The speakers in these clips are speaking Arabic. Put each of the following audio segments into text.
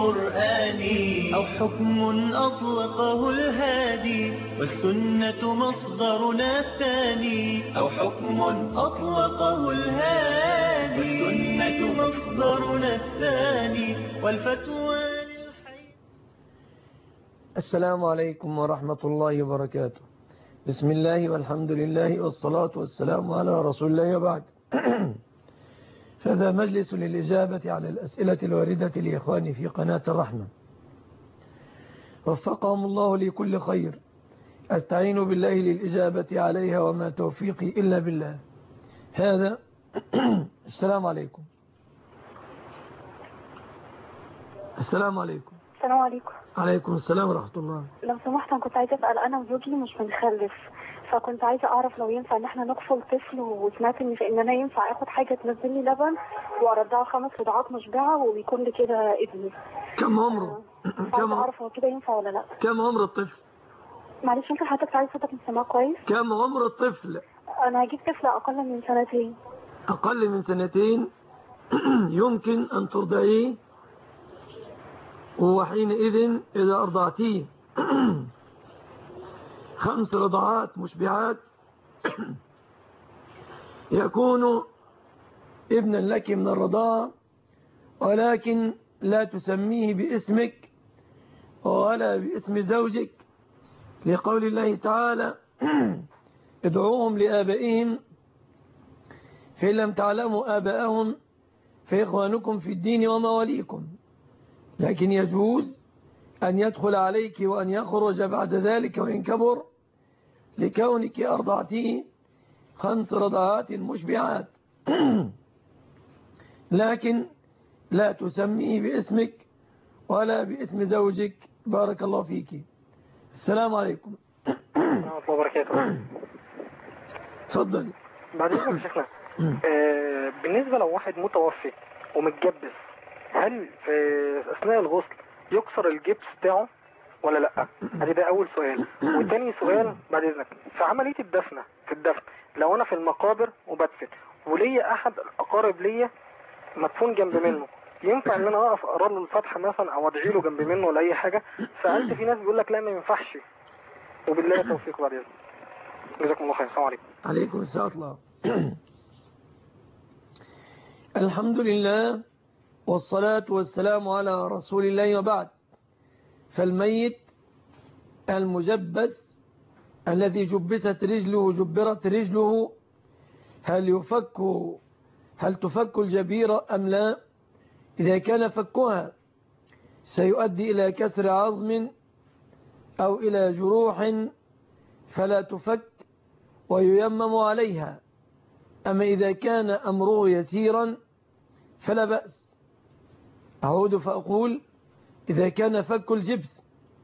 القرآن أو حكم أطلقه الهادي والسنة مصدرنا الثاني أو حكم أطلقه الهادي والسنة مصدرنا الثاني والفتوى للحي. السلام عليكم ورحمة الله وبركاته. بسم الله والحمد لله والصلاة والسلام على رسول الله وبعد. فهذا مجلس للإجابة على الأسئلة الواردة لإخواني في قناة الرحمة، وفقهم الله لكل خير. أستعين بالله للإجابة عليها وما توفيقي إلا بالله. هذا السلام عليكم. السلام عليكم. السلام عليكم. عليكم السلام ورحمة الله. لو سمحت انا كنت عايزه اسال، انا وزوجي مش بنخلف، فكنت عايزه اعرف لو ينفع ان احنا نقفل طفل، وسمعت ان انا ينفع اخد حاجه تنزل لي لبن وارضعه 5 رضعات مشبعه ويكون لي كده ابني. كم عمره؟ كم اعرف هو كده ينفع ولا لا؟ كم عمر الطفل؟ معلش ممكن حضرتك تعالي صوتك مش سامعاه كويس؟ كم عمر الطفل؟ انا هجيب طفل اقل من 2 سنين. أقل من 2 يمكن أن ترضعيه، وحينئذ إذا أرضعتيه 5 رضعات مشبعات يكون ابنا لك من الرضاعة، ولكن لا تسميه باسمك ولا باسم زوجك، لقول الله تعالى: ادعوهم لآبائهم فإن لم تعلموا آباءهم فإخوانكم في الدين ومواليكم. لكن يجوز أن يدخل عليك وأن يخرج بعد ذلك وإن كبر، لكونك أرضعتيه 5 رضعات مشبعات، لكن لا تسميه باسمك ولا باسم زوجك. بارك الله فيك. السلام عليكم. ورحمة الله وبركاته. تفضل. بعد إذنك يا شيخنا، بالنسبة لو واحد متوفي ومتجبس، هل في أثناء الغسل يكسر الجبس بتاعه ولا لأ؟ ده أول سؤال. وتاني سؤال بعد إذنك، في عملية الدفن لو أنا في المقابر وبدفن وليا أحد أقارب ليا مدفون جنب منه، ينفع ان انا اقف اقرا له الفاتحه مثلا او ادعي له جنب منه ولا اي حاجه؟ سالت في ناس بيقول لك لا ما ينفعش. وبالله التوفيق بعد اذنك. جزاكم الله خير. السلام عليكم. عليكم السلام الله. الحمد لله والصلاة والسلام على رسول الله وبعد. فالميت المجبس الذي جبست رجله جبرت رجله، هل تفك الجبيرة أم لا؟ إذا كان فكها سيؤدي إلى كسر عظم أو إلى جروح فلا تفك وييمم عليها. أما إذا كان أمره يسيرا فلا بأس. أعود فأقول: إذا كان فك الجبس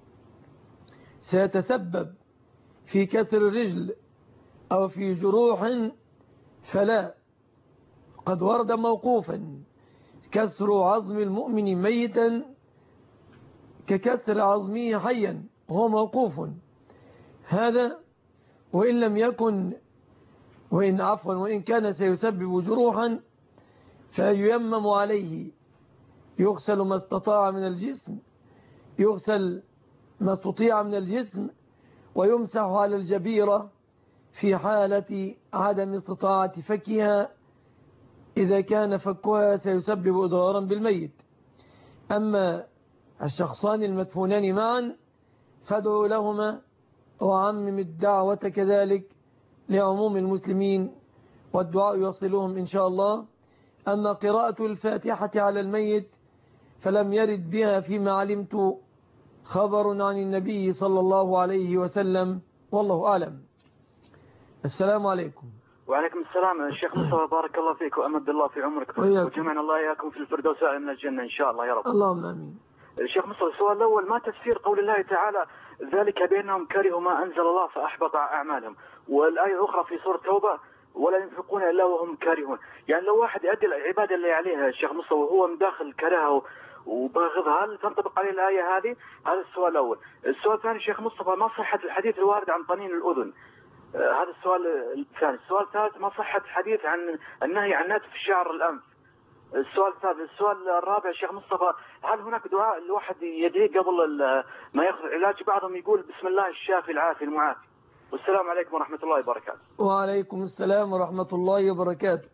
سيتسبب في كسر الرجل أو في جروح فلا. قد ورد موقوفا: كسر عظم المؤمن ميتا ككسر عظمه حيا، وهو موقوف. هذا وإن لم يكن وإن كان سيسبب جروحا فييمم عليه، يغسل ما استطاع من الجسم، يغسل ما استطيع من الجسم، ويمسح على الجبيرة في حالة عدم استطاعة فكها إذا كان فكها سيسبب إضرارا بالميت. أما الشخصان المدفونان معا فادعوا لهما وعمم الدعوة كذلك لعموم المسلمين، والدعاء يصلهم إن شاء الله. أما قراءة الفاتحة على الميت فلم يرد بها فيما علمت خبر عن النبي صلى الله عليه وسلم، والله أعلم. السلام عليكم. وعليكم السلام. الشيخ مصطفى، بارك الله فيك وأمد الله في عمرك وجمعنا الله إياكم في الفردوس الأعلى من الجنة إن شاء الله يا رب. اللهم آمين. الشيخ مصطفى، السؤال الأول: ما تفسير قول الله تعالى: ذلك بأنهم كرهوا ما أنزل الله فأحبط أعمالهم؟ والآية الأخرى في سورة توبة: ولا ينفقون إلا وهم كارهون. يعني لو واحد يؤدي العبادة اللي عليها الشيخ مصطفى وهو مداخل كرهه وباغضها، هل تنطبق عليه الآية هذه؟ هذا السؤال الأول. السؤال الثاني الشيخ مصطفى: ما صحة الحديث الوارد عن طنين الأذن؟ هذا السؤال الثاني. السؤال الثالث: ما صحة حديث عن النهي عن نتف شعر الأنف؟ السؤال الثالث. السؤال الرابع شيخ مصطفى، هل هناك دعاء الواحد يدعيه قبل ما ياخذ العلاج؟ بعضهم يقول بسم الله الشافي العافي المعافي. والسلام عليكم ورحمة الله وبركاته. وعليكم السلام ورحمة الله وبركاته.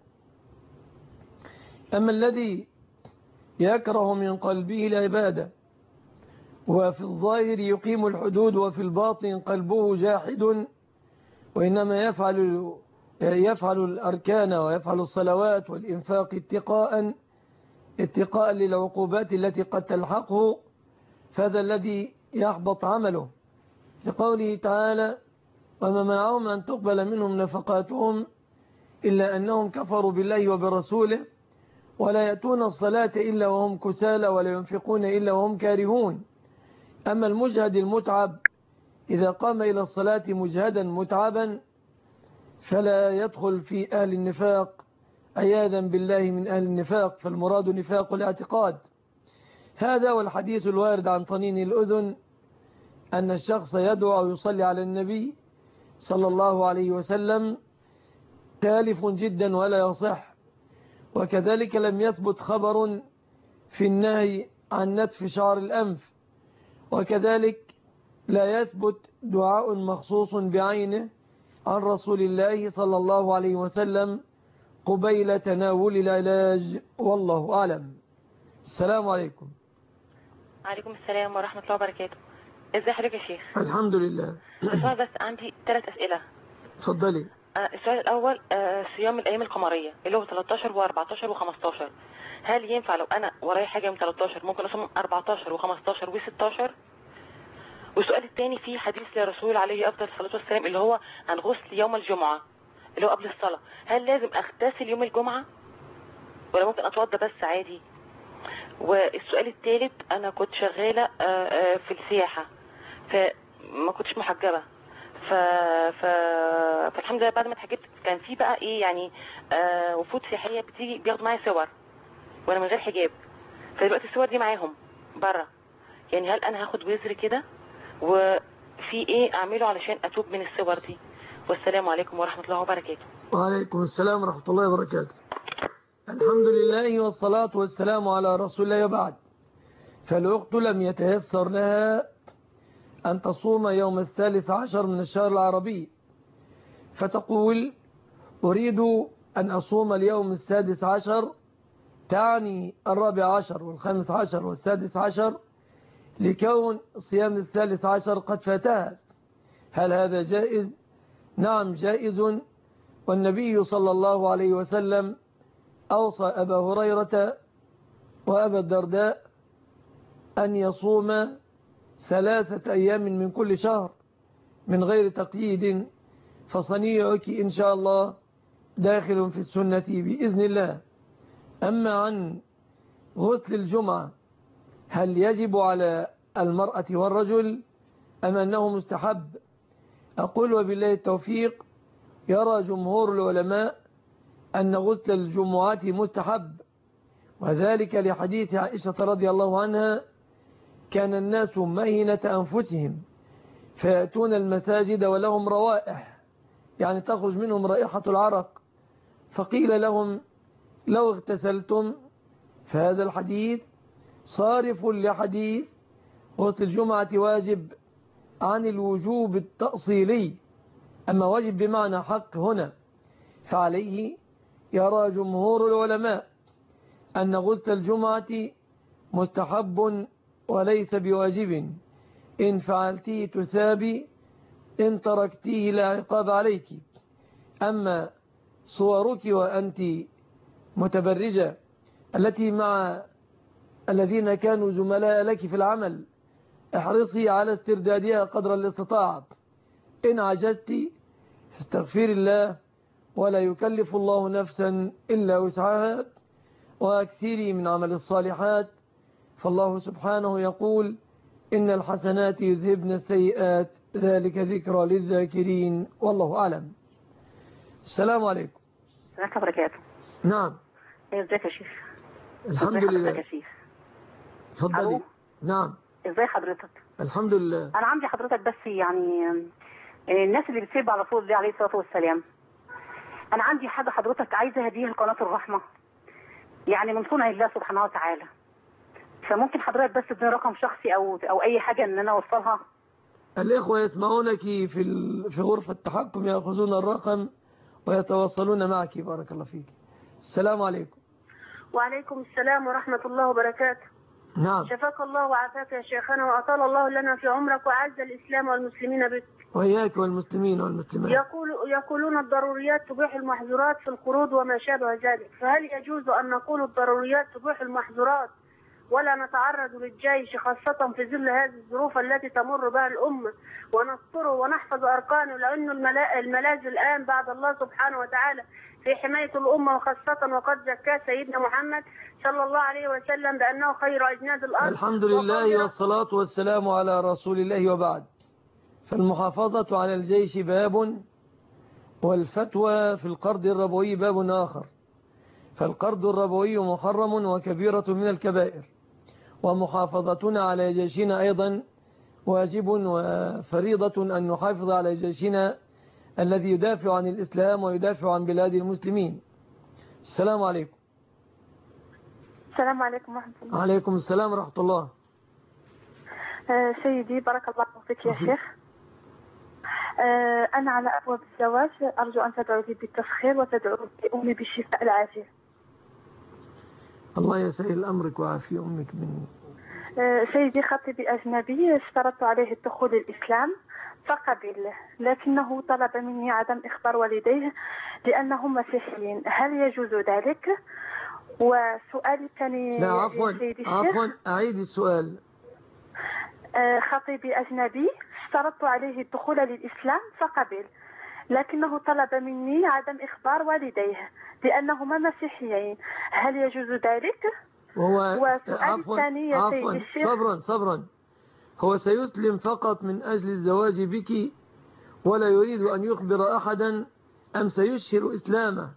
أما الذي يكره من قلبه العبادة وفي الظاهر يقيم الحدود وفي الباطن قلبه جاحد، وإنما يفعل الأركان ويفعل الصلوات والإنفاق اتقاء للعقوبات التي قد تلحقه، فهذا الذي يحبط عمله، لقوله تعالى: وما منعهم أن تقبل منهم نفقاتهم إلا أنهم كفروا بالله وبرسوله ولا يأتون الصلاة إلا وهم كسالى ولا ينفقون إلا وهم كارهون. أما المجهد المتعب إذا قام إلى الصلاة مجهدا متعبا فلا يدخل في أهل النفاق، عياذا بالله من أهل النفاق، فالمراد نفاق الاعتقاد. هذا والحديث الوارد عن طنين الأذن أن الشخص يدعو أو يصلي على النبي صلى الله عليه وسلم تالف جدا ولا يصح. وكذلك لم يثبت خبر في النهي عن نتف شعر الأنف، وكذلك لا يثبت دعاء مخصوص بعينه عن رسول الله صلى الله عليه وسلم قبيل تناول العلاج، والله أعلم. السلام عليكم. عليكم السلام ورحمة الله وبركاته. ازي حضرتك يا شيخ؟ الحمد لله. السؤال بس عندي 3 أسئلة. اتفضلي. السؤال الأول، صيام الأيام القمرية اللي هو 13 و14 و15، هل ينفع لو أنا ورايا حاجة يوم 13 ممكن أصوم 14 و15 و16؟ والسؤال الثاني، في حديث للرسول عليه أفضل الصلاة والسلام اللي هو عن غسل يوم الجمعة اللي هو قبل الصلاة، هل لازم أغتسل يوم الجمعة ولا ممكن أتوضى بس عادي؟ والسؤال الثالث، أنا كنت شغالة في السياحة فما كنتش محجبة، فالحمد لله بعد ما اتحجبت كان في بقى ايه يعني وفود سياحية بتيجي بياخدوا معايا صور وانا من غير حجاب، فدلوقتي الصور دي معاهم بره، يعني هل انا هاخد وزر كده وفي ايه اعمله علشان اتوب من الصور دي؟ والسلام عليكم ورحمة الله وبركاته. وعليكم السلام ورحمة الله وبركاته. الحمد لله والصلاة والسلام على رسول الله وبعد. فالأخت لم يتيسر لها أن تصوم يوم 13 من الشهر العربي، فتقول: أريد أن أصوم اليوم 16، تعني 14 و15 و16، لكون صيام 13 قد فاتها. هل هذا جائز؟ نعم جائز، والنبي صلى الله عليه وسلم أوصى أبا هريرة وأبا الدرداء أن يصوم 3 أيام من كل شهر من غير تقييد، فصنيعك إن شاء الله داخل في السنة بإذن الله. أما عن غسل الجمعة، هل يجب على المرأة والرجل أم أنه مستحب؟ أقول وبالله التوفيق، يرى جمهور العلماء أن غسل الجمعة مستحب، وذلك لحديث عائشة رضي الله عنها: كان الناس مهنة أنفسهم فيأتون المساجد ولهم روائح، يعني تخرج منهم رائحة العرق، فقيل لهم: لو اغتسلتم. فهذا الحديث صارف لحديث غسل الجمعة واجب عن الوجوب التأصيلي، أما واجب بمعنى حق هنا، فعليه يرى جمهور العلماء أن غسل الجمعة مستحب وليس بواجب، إن فعلتيه تثابي، إن تركتيه لا عقاب عليك. أما صورك وأنت متبرجة التي مع الذين كانوا زملاء لك في العمل، احرصي على استردادها قدر الاستطاعة، إن عجزت فاستغفر الله، ولا يكلف الله نفسا إلا وسعها، وأكثري من عمل الصالحات، فالله سبحانه يقول: إن الحسنات يذهبن السيئات، ذلك ذكرى للذاكرين، والله أعلم. السلام عليكم. ازيك يا بركاته. نعم. ازيك يا شيخ؟ الحمد لله. يا شيخ اتفضلي. نعم. ازي حضرتك؟ الحمد لله. انا عندي حضرتك بس يعني الناس اللي بتسيب على رسول الله عليه الصلاه والسلام، انا عندي حاجه حضرتك عايزه هديها لقناه الرحمه. يعني من صنع الله سبحانه وتعالى. فممكن حضرتك بس تديني رقم شخصي او اي حاجه ان انا اوصلها. الإخوة يسمعونك في غرفة التحكم، يأخذون الرقم ويتواصلون معك. بارك الله فيك. السلام عليكم. وعليكم السلام ورحمة الله وبركاته. نعم. شفاك الله وعافاك يا شيخنا، وأطال الله لنا في عمرك وأعز الإسلام والمسلمين بك. وإياك والمسلمين والمسلمات. يقولون الضروريات تبيح المحظورات في القروض وما شابه ذلك، فهل يجوز أن نقول الضروريات تبيح المحظورات ولا نتعرض للجيش، خاصة في ظل هذه الظروف التي تمر بها الأمة، ونستره ونحفظ أركانه، لأن الملاذ الآن بعد الله سبحانه وتعالى في حماية الأمة، وخاصة وقد زكى سيدنا محمد صلى الله عليه وسلم بأنه خير أجناد الأرض. الحمد لله والصلاة والسلام على رسول الله، وبعد. فالمحافظة على الجيش باب، والفتوى في القرض الربوي باب آخر. فالقرض الربوي محرم وكبيرة من الكبائر، ومحافظتنا على جيشنا أيضا واجب وفريضة أن نحافظ على جيشنا الذي يدافع عن الإسلام ويدافع عن بلاد المسلمين. السلام عليكم. السلام عليكم ورحمة الله. عليكم السلام ورحمة الله. سيدي بارك الله فيك يا شيخ. أنا على أبواب الزواج، أرجو أن تدعو لي بالتسخير وتدعو لأمي بالشفاء العاجل. الله يسهل أمرك وعافية أمك مني. سيدي خطيبي أجنبي، اشترطت عليه الدخول الإسلام فقبل، لكنه طلب مني عدم إخبار والديه لأنهم مسيحيين، هل يجوز ذلك؟ وسؤالي الثاني. لا عفوا أعيد السؤال. خطيبي أجنبي، اشترطت عليه الدخول للإسلام فقبل، لكنه طلب مني عدم إخبار والديه لأنهما مسيحيين، هل يجوز ذلك؟ وسؤال الثاني يا سيدي الشيخ. صبرا هو سيسلم فقط من أجل الزواج بك ولا يريد أن يخبر أحدا، أم سيشهر إسلامه؟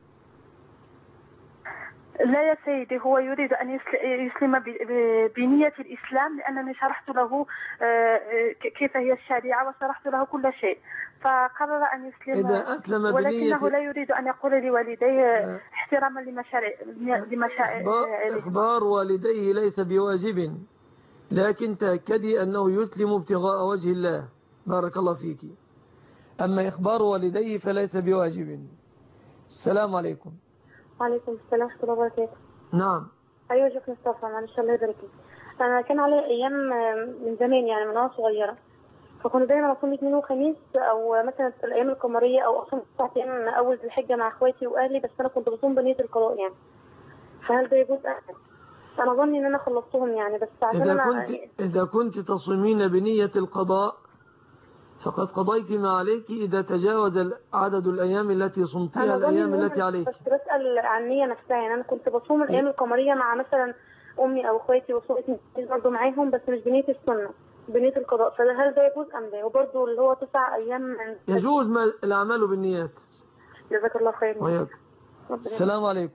لا يا سيدي، هو يريد أن يسلم بنية الإسلام، لأنني شرحت له كيف هي الشريعة وشرحت له كل شيء، فقرر أن يسلم. إذا أسلم ولكنه لا يريد أن يقول لوالديه احتراما لمشاعر. إخبار والديه ليس بواجب، لكن تأكدي أنه يسلم ابتغاء وجه الله. بارك الله فيك. أما إخبار والديه فليس بواجب. السلام عليكم. وعليكم السلام ورحمة الله وبركاته. نعم. أيوة شيخ مصطفى، معلش الله يبارك فيك. أنا كان علي أيام من زمان، يعني من وأنا صغيرة، فكنت دايما أصوم اثنين وخميس، أو مثلا في الأيام القمرية، أو أصوم 9 أيام أول ذي الحجة مع إخواتي وأهلي، بس أنا كنت بصوم بنية القضاء يعني. فهل ده يجوز؟ أنا ظني إن أنا خلصتهم يعني، بس عشان إذا كنت تصومين بنية القضاء فقد قضيت ما عليك إذا تجاوز عدد الأيام التي صمتها الأيام التي عليك. بس بسأل عن النية نفسها، يعني أنا كنت بصوم الأيام القمرية مع مثلا أمي أو إخواتي، وصوم برضه معاهم، بس مش بنية السنة، بنية القضاء، فهل ده يجوز أم لا؟ وبرضه اللي هو 9 أيام يجوز الأعمال بالنيات. جزاك الله خير. وياك. السلام عليكم.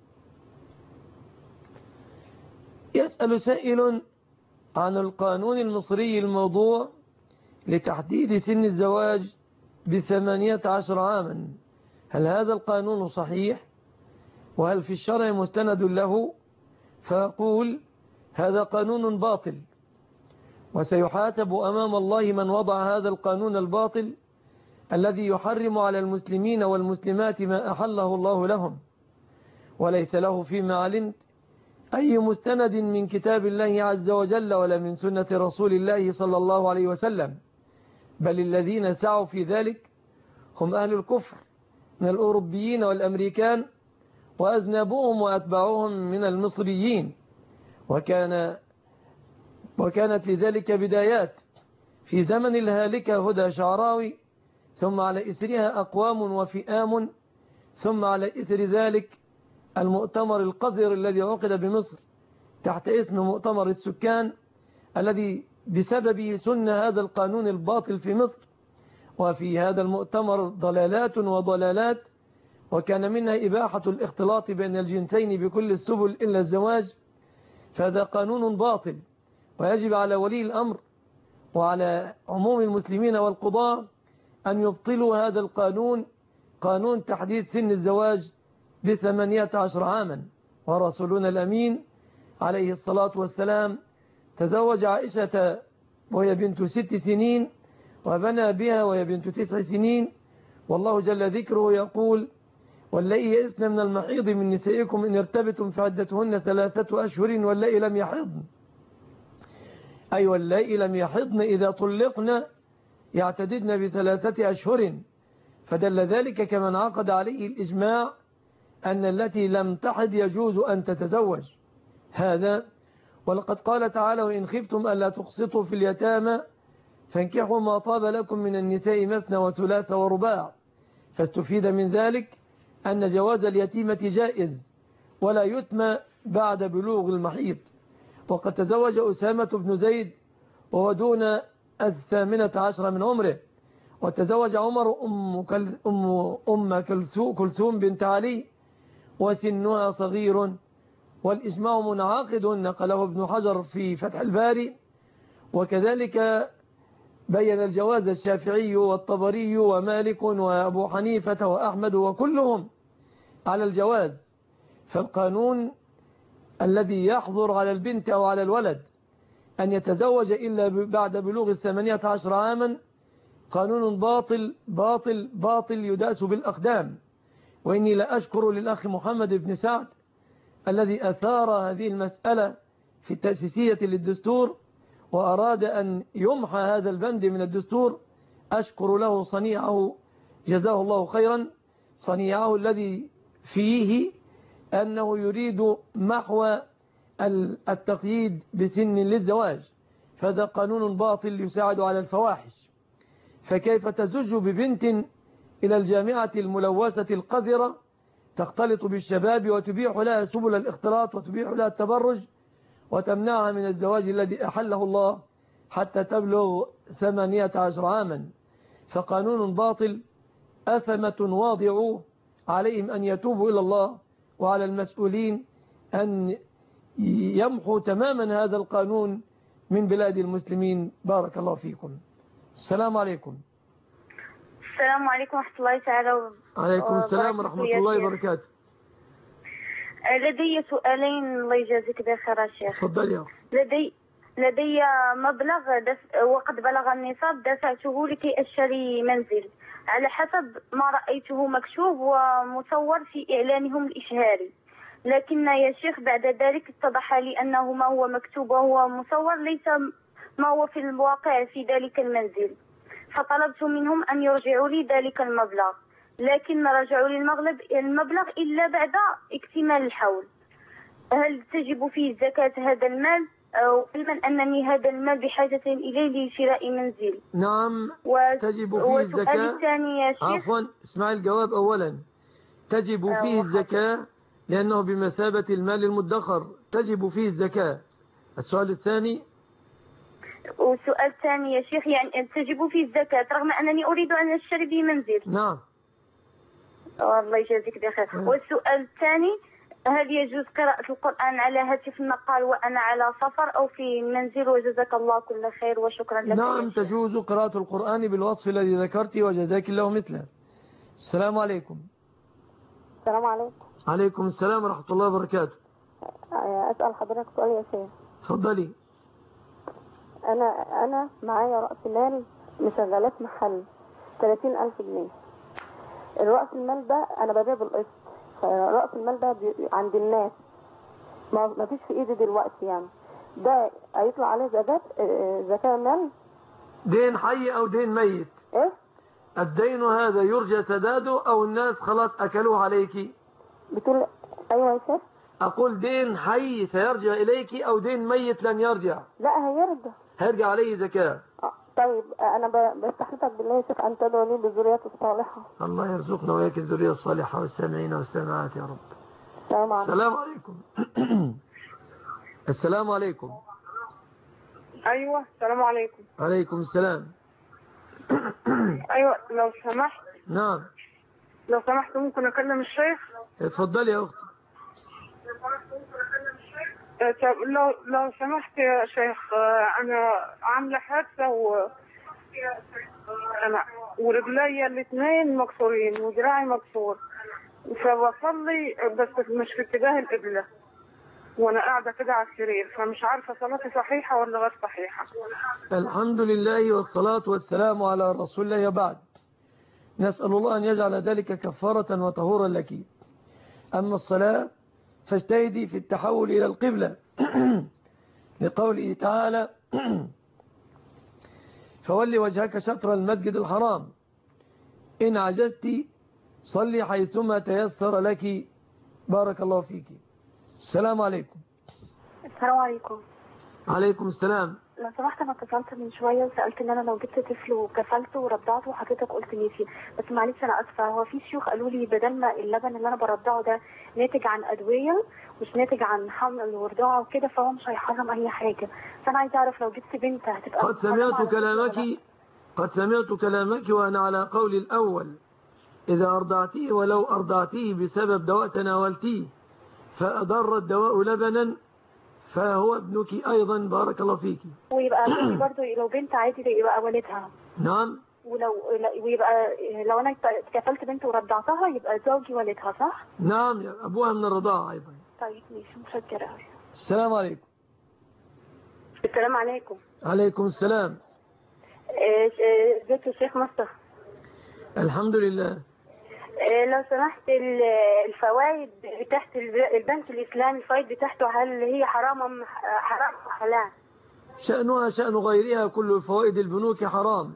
يسأل سائل عن القانون المصري الموضوع لتحديد سن الزواج ب18 عاما، هل هذا القانون صحيح؟ وهل في الشرع مستند له؟ فأقول هذا قانون باطل، وسيحاسب أمام الله من وضع هذا القانون الباطل الذي يحرم على المسلمين والمسلمات ما أحله الله لهم، وليس له فيما علمت أي مستند من كتاب الله عز وجل ولا من سنة رسول الله صلى الله عليه وسلم، بل الذين سعوا في ذلك هم أهل الكفر من الأوروبيين والأمريكان، وأذنبوهم وأتبعوهم من المصريين، وكانت لذلك بدايات في زمن الهالكة هدى شعراوي، ثم على إثرها أقوام وفئام، ثم على إثر ذلك المؤتمر القذر الذي عقد بمصر تحت اسم مؤتمر السكان، الذي بسببه سن هذا القانون الباطل في مصر. وفي هذا المؤتمر ضلالات وضلالات، وكان منها إباحة الاختلاط بين الجنسين بكل السبل إلا الزواج، فهذا قانون باطل، ويجب على ولي الأمر وعلى عموم المسلمين والقضاة أن يبطلوا هذا القانون، قانون تحديد سن الزواج ب18 عاما، ورسولنا الأمين عليه الصلاة والسلام تزوج عائشة وهي بنت 6 سنين وبنى بها وهي بنت 9 سنين. والله جل ذكره يقول واللائي يئسن من المحيض من نسائكم إن ارتبتم فعدتهن 3 أشهر واللائي لم يحضن، أي واللائي لم يحضن إذا طلقن يعتددن ب3 أشهر. فدل ذلك كما انعقد عليه الإجماع أن التي لم تحض يجوز أن تتزوج هذا. ولقد قال تعالى وإن خفتم ألا تقسطوا في اليتامى فانكحوا ما طاب لكم من النساء مثنى وثلاث ورباع. فاستفيد من ذلك أن جواز اليتيمة جائز ولا يتم بعد بلوغ المحيض. وقد تزوج أسامة بن زيد وهو دون 18 من عمره. وتزوج عمر أم كلثوم بنت علي وسنها صغير. والإجماع منعقد نقله ابن حجر في فتح الباري. وكذلك بين الجواز الشافعي والطبري ومالك وأبو حنيفة وأحمد وكلهم على الجواز. فالقانون الذي يحظر على البنت أو على الولد أن يتزوج إلا بعد بلوغ 18 عاما قانون باطل باطل باطل يداس بالأقدام. وإني لأشكر للأخ محمد بن سعد الذي أثار هذه المسألة في التأسيسية للدستور وأراد أن يمحى هذا البند من الدستور. أشكر له صنيعه جزاه الله خيرا، صنيعه الذي فيه أنه يريد محو التقييد بسن للزواج. فهذا قانون باطل يساعد على الفواحش. فكيف تزج ببنت إلى الجامعة الملوثة القذرة تختلط بالشباب وتبيح لها سبل الاختلاط وتبيح لها التبرج وتمنعها من الزواج الذي أحله الله حتى تبلغ 18 عاما. فقانون باطل أثمة واضعوه، عليهم أن يتوبوا إلى الله وعلى المسؤولين أن يمحوا تماما هذا القانون من بلاد المسلمين. بارك الله فيكم. السلام عليكم. السلام عليكم ورحمة الله تعالى وبركاته. عليكم السلام ورحمة الله وبركاته. لدي سؤالين الله يجازيك بخير يا شيخ. تفضل يا لدي مبلغ وقد بلغ النصاب دفعته لكي أشتري منزل على حسب ما رأيته مكتوب ومصور في إعلانهم الإشهاري، لكن يا شيخ بعد ذلك اتضح لي أنه ما هو مكتوب وهو مصور ليس ما هو في الواقع في ذلك المنزل. فطلبت منهم أن يرجعوا لي ذلك المبلغ، لكن رجعوا لي المبلغ إلا بعد اكتمال الحول. هل تجب فيه زكاة هذا المال، أو علما أنني هذا المال بحاجة إليه لشراء منزل؟ نعم تجب فيه الزكاة. الثاني يا شيخ عفوا اسمع الجواب أولا. تجب فيه الزكاة لأنه بمثابة المال المدخر، تجب فيه الزكاة. السؤال الثاني. والسؤال الثاني يا شيخ يعني تجب فيه الزكاة رغم أنني أريد أن أشتري به منزل. نعم. الله يجازيك بخير. والسؤال الثاني هل يجوز قراءة القرآن على هاتف النقال وأنا على سفر أو في المنزل؟ وجزاك الله كل خير وشكرا لك. نعم تجوز قراءة القرآن بالوصف الذي ذكرت وجزاك الله مثله. السلام عليكم. السلام عليكم. عليكم السلام ورحمة الله وبركاته. أسأل حضرتك سؤال يا شيخ. تفضلي. أنا معايا رأس مال مشغلات محل 30,000 جنيه. الرأس المال ده أنا ببيع بالقسط، فرأس المال ده عند الناس ما فيش في إيدي دلوقتي، يعني ده هيطلع عليه زكاة مال؟ دين حي أو دين ميت؟ إيه؟ الدين هذا يرجى سداده أو الناس خلاص أكلوه عليك؟ بتقول أيوة يا شيخ. أقول دين حي سيرجع إليك أو دين ميت لن يرجع؟ لا هيرجع عليه زكاة. طيب أنا بستحلفك بالله يا شيخ أن تدعو لي بالذرية الصالحة. الله يرزقنا وياك الذرية الصالحة والسامعين والسامعات يا رب. السلام عليكم. السلام عليكم. أيوة السلام عليكم. عليكم السلام. أيوة لو سمحت. نعم. لو سمحت ممكن أكلم الشيخ؟ اتفضلي يا أختي. لو سمحت يا شيخ، أنا عاملة حادثة ورجلي الاثنين مكسورين ودراعي مكسور، فبصلي بس مش في اتجاه القبلة، وانا قاعده كده على السرير، فمش عارفه صلاتي صحيحه ولا غير صحيحه. الحمد لله والصلاة والسلام على رسول الله وبعد. نسأل الله أن يجعل ذلك كفارة وطهورا لك. أما الصلاة فاجتهدي في التحول إلى القبلة لقوله تعالى فولي وجهك شطر المسجد الحرام، إن عجزت صلي حيثما تيسر لك. بارك الله فيك. السلام عليكم. السلام عليكم. عليكم السلام. لو سمحت انا اتصلت من شويه وسالت ان انا لو جبت طفل وكفلته ورضعته وحضرتك قلت نسي، بس معلش انا اسفه. هو في شيوخ قالوا لي بدل ما اللبن اللي انا برضعه ده ناتج عن ادويه مش ناتج عن حمل ورضاعه وكده، فهو مش هيحرم اي حاجه. فانا عايزه اعرف لو جبت بنت هتبقى قد سمعت كلامك وأنا على قول الأول، إذا أرضعتيه ولو أرضعتيه بسبب دواء تناولتيه فأضر الدواء لبنا فهو ابنك أيضا. بارك الله فيك. ويبقى برضه لو بنت عادي يبقى والدها. نعم. ويبقى لو أنا كفلت بنت ورضعتها يبقى زوجي والدها صح؟ نعم، أبوها من الرضاعة أيضا. طيب ماشي، متشكرة. السلام عليكم. السلام عليكم. عليكم السلام. ازيك يا شيخ مصطفى؟ الحمد لله. لو سمحت، الفوائد تحت البنك الإسلامي الفوائد بتاعته هل هي حرام أم حلال؟ شأنها شأن غيرها، كل فوائد البنوك حرام.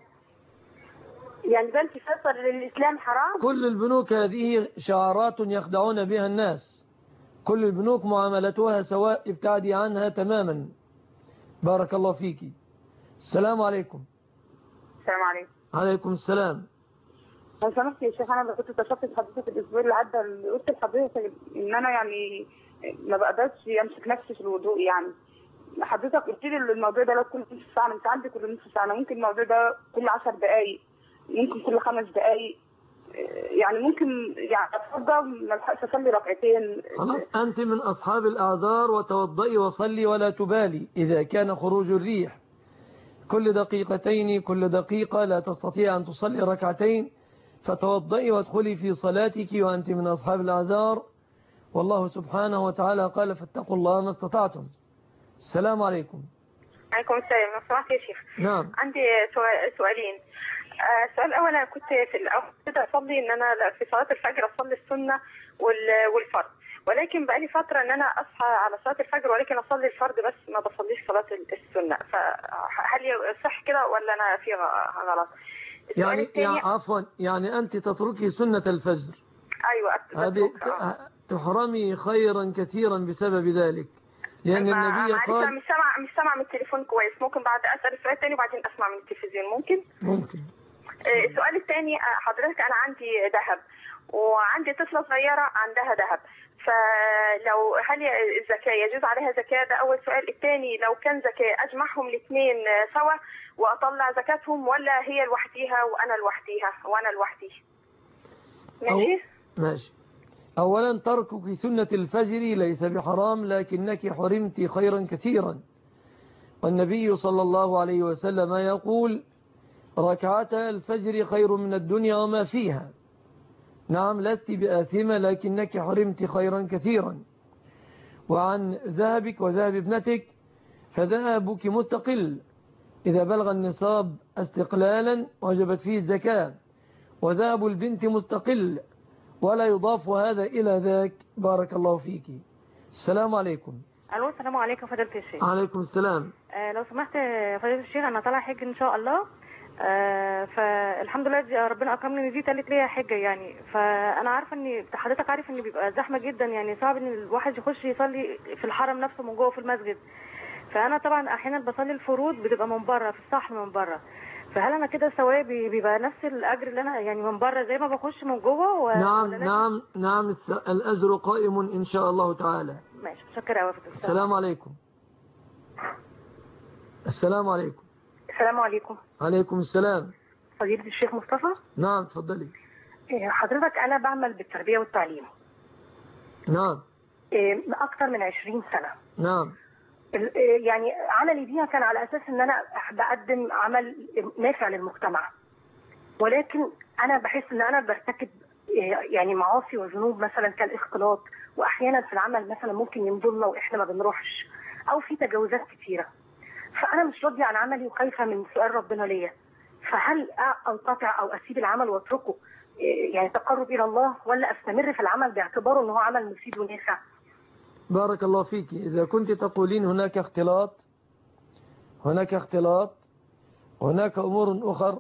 يعني بنك فيصل الإسلام حرام؟ كل البنوك هذه شعارات يخدعون بها الناس. كل البنوك معاملتها سواء، ابتعدي عنها تماما. بارك الله فيك. السلام عليكم. السلام عليكم. عليكم السلام. لو سمحت يا شيخ، انا كنت اتصلت حضرتك الاسبوع اللي عدى، قلت لحضرتك ان انا يعني ما بقدرش امسك نفسي في الوضوء. يعني حضرتك قلت لي الموضوع ده لو كل نص ساعه، انت عندي كل نص ساعه، ممكن الموضوع ده كل 10 دقائق، ممكن كل 5 دقائق، يعني ممكن يعني اتفضل ما الحقش اصلي ركعتين. خلاص، انت من اصحاب الاعذار، وتوضئي وصلي ولا تبالي. اذا كان خروج الريح كل دقيقتين، كل دقيقه لا تستطيع ان تصلي ركعتين، فتوضئي وادخلي في صلاتك وأنت من أصحاب الأعذار. والله سبحانه وتعالى قال فاتقوا الله ما استطعتم. السلام عليكم. عليكم السلام. لو سمحت يا شيخ. نعم. عندي سؤالين. السؤال الأول، أنا كنت في الأول أصلي إن أنا في صلاة الفجر أصلي السنة والفرض، ولكن بقالي فترة إن أنا أصحى على صلاة الفجر ولكن أصلي الفرض بس ما بصليش صلاة السنة، فهل صح كده ولا أنا في غلط؟ يعني عفوا، يعني أنت تتركي سنة الفجر. أيوة. هذه تحرمي خيرا كثيرا بسبب ذلك، لأن النبي قال مش سامع من التليفون كويس. ممكن بعد أسأل السؤال الثاني وبعدين أسمع من التلفزيون؟ ممكن. السؤال الثاني، حضرتك أنا عندي ذهب وعندي طفلة صغيرة عندها ذهب، فلو هل الزكاة يجوز عليها زكاة؟ ده أول سؤال. الثاني، لو كان زكاة أجمعهم الاثنين سوا وأطلع زكاتهم، ولا هي لوحديها وأنا لوحدي؟ ماشي. أولا، تركك سنة الفجر ليس بحرام، لكنك حرمت خيرا كثيرا. والنبي صلى الله عليه وسلم يقول ركعتا الفجر خير من الدنيا وما فيها. نعم، لست بآثمة، لكنك حرمت خيرا كثيرا. وعن ذهبك وذهب ابنتك، فذهبك مستقل إذا بلغ النصاب استقلالا وجبت فيه الزكاة، وذهب البنت مستقل ولا يضاف هذا إلى ذاك. بارك الله فيك. السلام عليكم. الو، السلام عليكم فضيلة الشيخ. عليكم السلام. لو سمحت فضيلة الشيخ، انا طالعه حج ان شاء الله، فالحمد لله ربنا اكرمني ان دي تالت ليا حجه يعني. فانا عارفه ان حضرتك عارف ان بيبقى زحمه جدا، يعني صعب ان الواحد يخش يصلي في الحرم نفسه من جوه في المسجد. فانا طبعا احيانا بصلي الفروض بتبقى من بره في الصحن من بره، فهل انا كده ثوابي بيبقى نفس الاجر اللي انا يعني من بره زي ما بخش من جوه نعم الاجر قائم ان شاء الله تعالى. ماشي، متشكره قوي. السلام عليكم. السلام عليكم. السلام عليكم. عليكم السلام. فضيلة الشيخ مصطفى. نعم، تفضلي. حضرتك انا بعمل بالتربيه والتعليم. نعم. اكثر من 20 سنه. نعم. يعني عملي بيها كان على اساس ان انا بقدم عمل نافع للمجتمع، ولكن انا بحس ان انا برتكب يعني معاصي وذنوب مثلا كالاختلاط، واحيانا في العمل مثلا ممكن ينضلنا واحنا ما بنروحش، او في تجاوزات كتيره. فانا مش راضيه عن عملي وخايفه من سؤال ربنا ليا، فهل انقطع او اسيب العمل واتركه يعني تقرب الى الله، ولا استمر في العمل باعتباره ان هو عمل مفيد ونافع؟ بارك الله فيك. إذا كنت تقولين هناك اختلاط، هناك أمور أخر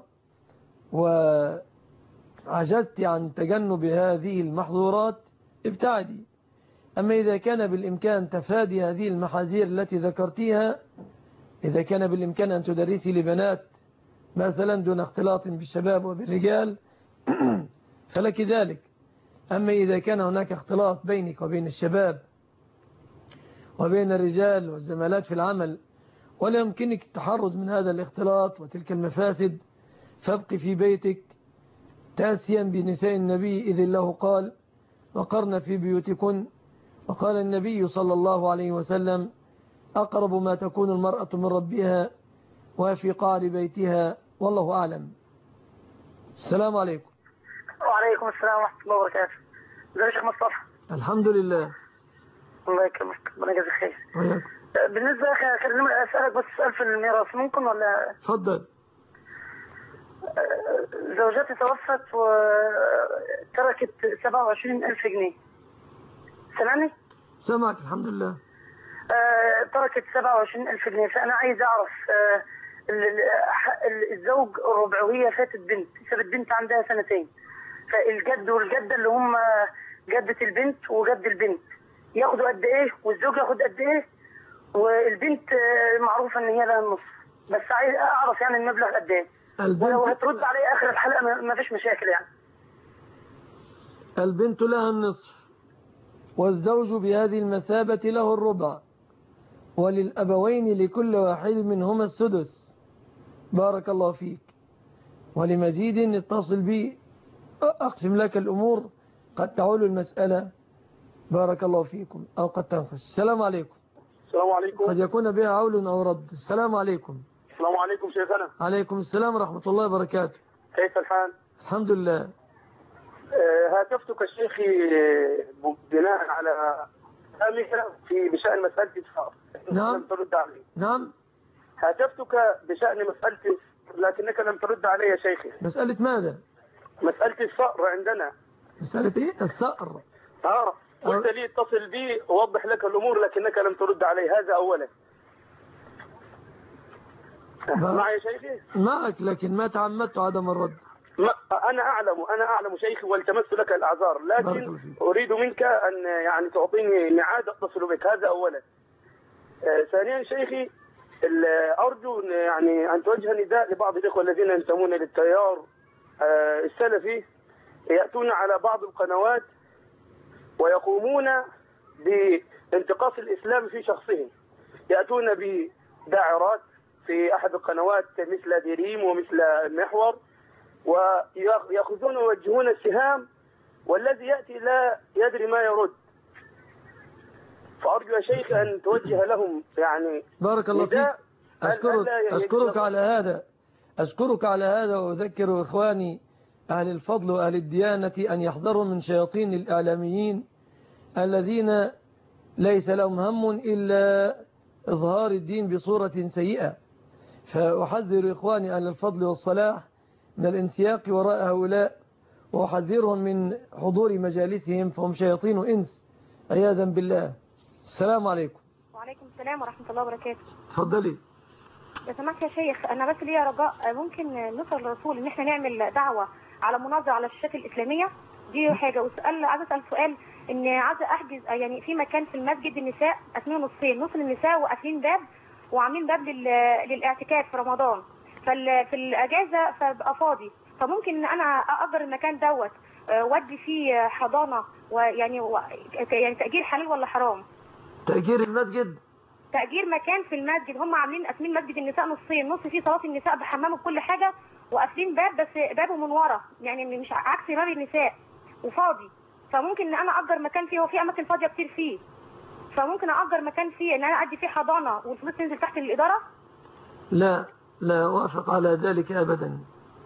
وعجزت عن تجنب هذه المحظورات، ابتعدي. أما إذا كان بالإمكان تفادي هذه المحاذير التي ذكرتيها، إذا كان بالإمكان أن تدرسي لبنات مثلا دون اختلاط بالشباب وبالرجال فلك ذلك. أما إذا كان هناك اختلاط بينك وبين الشباب وبين الرجال والزمالات في العمل، ولا يمكنك التحرز من هذا الاختلاط وتلك المفاسد، فابق في بيتك تاسيا بنساء النبي، إذ الله قال: وقرن في بيوتكن. وقال النبي صلى الله عليه وسلم: أقرب ما تكون المرأة من ربها وفي قعر بيتها، والله أعلم. السلام عليكم. وعليكم السلام ورحمة الله وبركاته. ازيك يا شيخ مصطفى؟ الحمد لله. الله يكرمك، ربنا يجازيك خير. وياك. بالنسبة يا أخي خليني أسألك بس سؤال في الميراث، ممكن ولا؟ اتفضل. زوجتي توفت وتركت 27,000 جنيه. سامعني؟ سامعك الحمد لله. تركت 27,000 جنيه، فأنا عايز أعرف الزوج الربع، وهي فاتت بنت، سابت بنت عندها 2 سنين، فالجد والجدة اللي هم جدة البنت وجد البنت ياخدوا قد إيه، والزوج ياخد قد إيه، والبنت معروفة إن هي لها النصف، بس عايز أعرف يعني المبلغ قد إيه، ولو هترد علي آخر الحلقة ما فيش مشاكل يعني. البنت لها النصف، والزوج بهذه المثابة له الربع، وللأبوين لكل واحد منهما السدس. بارك الله فيك. ولمزيد اتصل بي أقسم لك الأمور، قد تعول المسألة. بارك الله فيكم، أو قد تنفش. السلام عليكم. السلام عليكم. قد يكون بها عول أو رد. السلام عليكم. السلام عليكم شيخنا. عليكم السلام ورحمة الله وبركاته. كيف الحال؟ الحمد لله. هاتفتك شيخي بناء على كلامك بشأن مسألة الفقر. نعم. لم ترد علي. نعم. هاتفتك بشأن مسألة، لكنك لم ترد علي يا شيخي. مسألة ماذا؟ مسألة الفقر عندنا. مسألة ايه؟ الثأر. قلت لي اتصل بي أوضح لك الأمور، لكنك لم ترد علي. هذا أولا. معي يا شيخي؟ معك، لكن ما تعمدت عدم الرد. أنا أعلم شيخي، والتمست لك الأعذار، لكن أريد منك أن يعني تعطيني ميعاد أتصل بك. هذا أولا. ثانيا شيخي، أرجو يعني أن توجه نداء لبعض الإخوة الذين ينتمون للتيار السلفي، يأتون على بعض القنوات ويقومون بانتقاص الإسلام في شخصهم. يأتون بداعرات في أحد القنوات مثل دريم ومثل محور، ويأخذون ويوجهون السهام، والذي يأتي لا يدري ما يرد. فأرجو يا شيخ أن توجه لهم يعني. بارك الله فيك. أشكرك على هذا وأذكر إخواني أهل الفضل وأهل الديانة أن يحذروا من شياطين الإعلاميين الذين ليس لهم هم إلا إظهار الدين بصورة سيئة. فأحذر إخواني أهل الفضل والصلاح من الانسياق وراء هؤلاء، وأحذرهم من حضور مجالسهم، فهم شياطين إنس عياذا بالله. السلام عليكم. وعليكم السلام ورحمة الله وبركاته. تفضلي. لو سمحت يا شيخ، أنا بس ليا رجاء، ممكن نوصل للرسول إن احنا نعمل دعوة على مناظرة على الشاشات الإسلامية دي حاجة. وسؤال عايز أسأل سؤال، إن عايزة أحجز يعني في مكان في المسجد النساء قاسمين نصين، نص للنساء وقافلين باب وعاملين باب للاعتكاف في رمضان، في الأجازة فبقى فاضي، فممكن إن أنا أقدر المكان دوت ودي فيه حضانة، ويعني يعني تأجير حلال ولا حرام؟ تأجير المسجد؟ تأجير مكان في المسجد، هم عاملين قاسمين مسجد النساء نصين، نص فيه صلاة النساء بحمام وكل حاجة، وقافلين باب بس بابه من ورا، يعني مش عكس باب النساء وفاضي. فممكن ان انا اجر مكان فيه، وفي اماكن فاضيه كتير فيه، فممكن اجر مكان فيه ان انا ادي فيه حضانه والفلوس تنزل تحت الاداره. لا أوافق على ذلك ابدا.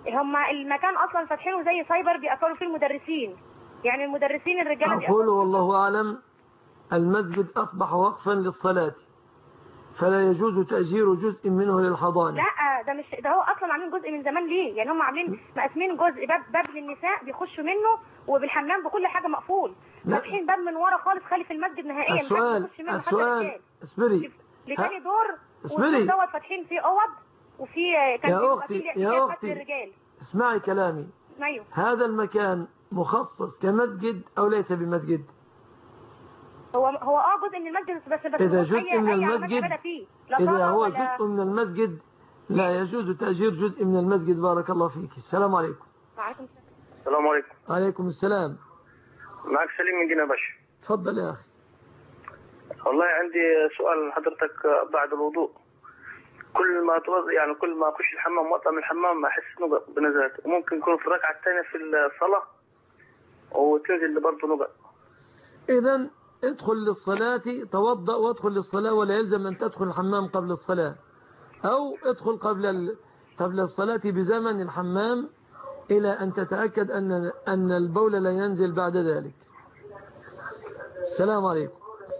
هم المكان اصلا فاتحينه زي سايبر بيقفلوا فيه المدرسين، يعني المدرسين الرجاله أقول والله أعلم المسجد أصبح وقفا للصلاة فلا يجوز تأجير جزء منه للحضانة. لا ده مش ده، هو اصلا عاملين جزء من زمان ليه؟ يعني هم عاملين مقسمين جزء باب للنساء بيخشوا منه وبالحمام بكل حاجه مقفول، فاتحين باب من ورا خالص خالف المسجد نهائيا. السؤال اصبري لتاني دور اصبري دوت فاتحين فيه اوض وفي كان يا أختي للرجال. اسمعي كلامي. ايوه. هذا المكان مخصص كمسجد أو ليس بمسجد؟ هو جزء من المسجد بس إذا جزء من المسجد إذا هو جزء من المسجد لا يجوز تأجير جزء من المسجد. بارك الله فيك. السلام عليكم. وعليكم السلام عليكم. عليكم السلام. معك سليم من جنة باشا. تفضل يا أخي. والله عندي سؤال لحضرتك. بعد الوضوء كل ما كل ما أخش الحمام وأطلع من الحمام أحس نقط بنزلت، وممكن يكون في الركعة الثانية في الصلاة وتنزل برضه نقط. إذن ادخل للصلاة، توضأ وادخل للصلاة، ولا يلزم أن تدخل الحمام قبل الصلاة، أو ادخل قبل الصلاة بزمن الحمام إلى أن تتأكد أن البول لا ينزل بعد ذلك. السلام عليكم.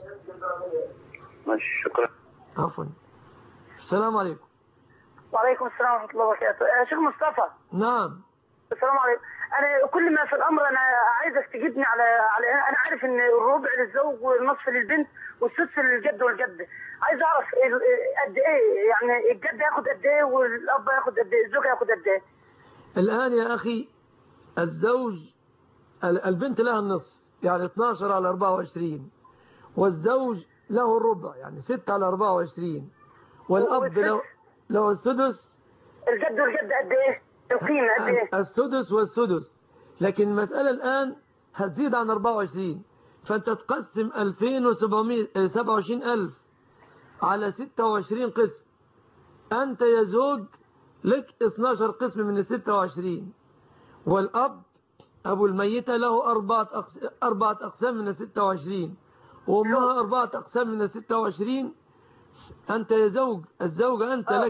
ماشي شكرا. عفوا. السلام عليكم. وعليكم السلام ورحمة الله وبركاته. يا شيخ مصطفى. نعم. السلام عليكم. أنا كل ما في الأمر أنا عايزك تجيبني على أنا عارف إن الربع للزوج والنصف للبنت والسدس للجد والجدة. عايز أعرف قد إيه، يعني الجد ياخد قد إيه والأب ياخد قد إيه، الزوج ياخد قد إيه؟ الآن يا أخي الزوج البنت لها النصف يعني 12 على 24، والزوج له الربع يعني 6 على 24، والأب له السدس. الجد والجدة قد إيه؟ القيمة قد إيه؟ السدس والسدس. لكن المسألة الآن هتزيد عن 24، فأنت تقسم 27,000 على 26 قسم. أنت يا زوج لك 12 قسم من 26، والأب أبو الميتة له 4 أقسام من 26، وأمها 4 أقسام من 26. أنت يا زوج الزوجة أنت لك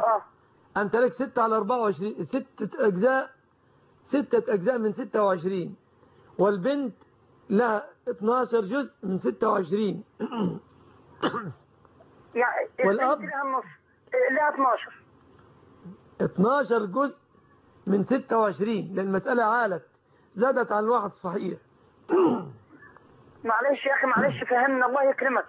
6 على 24، 6 أجزاء من 26، والبنت لها 12 جزء من 26. يعني والأب لها 12 جزء من 26، لأن المسألة عالت زادت عن الواحد الصحيح. معلش يا أخي معلش فهمنا الله يكرمك.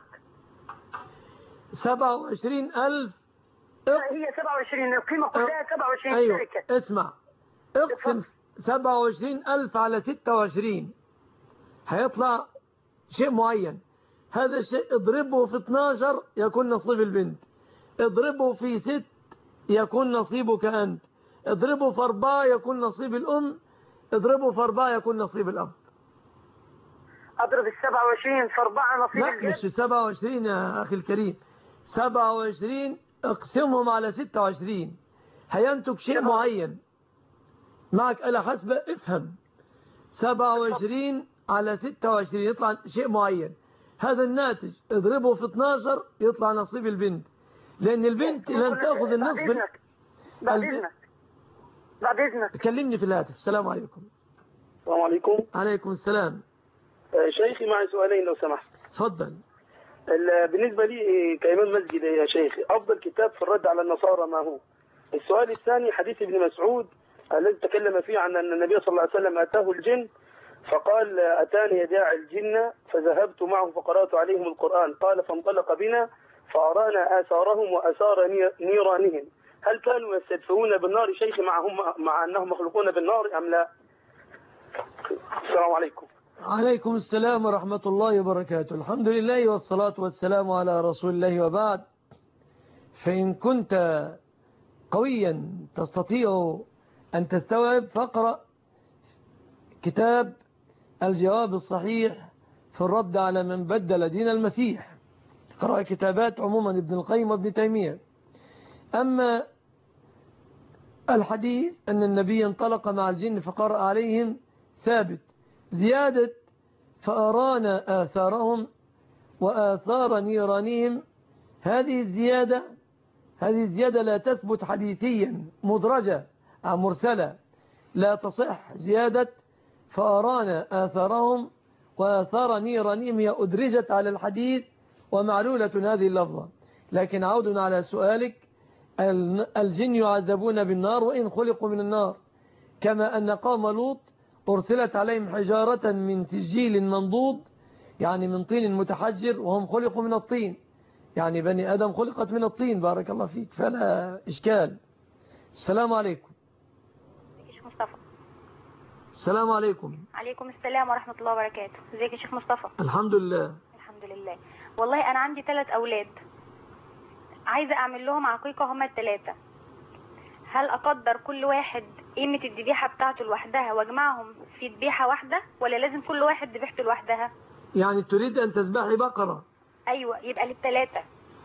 27,000. هي 27 القيمة كلها 27. أيوة. شركة. اسمع اقسم 27,000 على 26 هيطلع شيء معين. هذا الشيء اضربه في 12 يكون نصيب البنت، اضربه في 6 يكون نصيبك أنت، اضربه في 4 يكون نصيب الأم، اضربه في 4 يكون نصيب الأب. اضرب 27 في 4 نصيب الجد. لا مش 27 يا أخي الكريم، 27 اقسمهم على 26 هينتج شيء معين. معك آلة حاسبة افهم. 27 على 26 يطلع شيء معين. هذا الناتج اضربه في 12 يطلع نصيب البنت، لأن البنت لن تأخذ النصف. بعد إذنك كلمني في الهاتف. السلام عليكم. السلام عليكم. عليكم السلام. شيخي معي سؤالين لو سمحت. تفضل. بالنسبة لي كإمام مسجد يا شيخ أفضل كتاب في الرد على النصارى ما هو؟ السؤال الثاني حديث ابن مسعود الذي تكلم فيه عن أن النبي صلى الله عليه وسلم أتاه الجن فقال أتاني داعي الجن فذهبت معه فقرأت عليهم القرآن قال فانطلق بنا فأرانا آثارهم وآثار نيرانهم. هل كانوا يستدفئون بالنار شيخ مع أنهم مخلوقون بالنار أم لا؟ السلام عليكم. عليكم السلام ورحمة الله وبركاته. الحمد لله والصلاة والسلام على رسول الله، وبعد. فإن كنت قويا تستطيع أن تستوعب فاقرأ كتاب الجواب الصحيح في الرد على من بدل دين المسيح. قرأ كتابات عموما ابن القيم وابن تيمية. أما الحديث أن النبي انطلق مع الجن فقرأ عليهم ثابت. زيادة فأرانا آثارهم وآثار نيرانهم، هذه الزيادة لا تثبت حديثيا مدرجة مرسلة لا تصح زيادة فأرانا آثارهم وآثار نيرانهم هي أدرجت على الحديث ومعلولة هذه اللفظة. لكن عود على سؤالك، الجن يعذبون بالنار وإن خلقوا من النار، كما أن قوم لوط أرسلت عليهم حجارة من سجيل منضود، يعني من طين متحجر، وهم خلقوا من الطين، يعني بني آدم خلقت من الطين. بارك الله فيك، فلا إشكال. السلام عليكم. شيخ مصطفى. السلام عليكم. عليكم السلام ورحمة الله وبركاته. ازيك يا شيخ مصطفى؟ الحمد لله. الحمد لله. والله أنا عندي 3 أولاد، عايزة أعمل لهم عقيقة هما ال3. هل أقدر كل واحد قيمة الذبيحة بتاعته لوحدها واجمعهم في ذبيحة واحدة، ولا لازم كل واحد ذبيحته لوحدها؟ يعني تريد أن تذبحي بقرة؟ أيوة، يبقى لل3.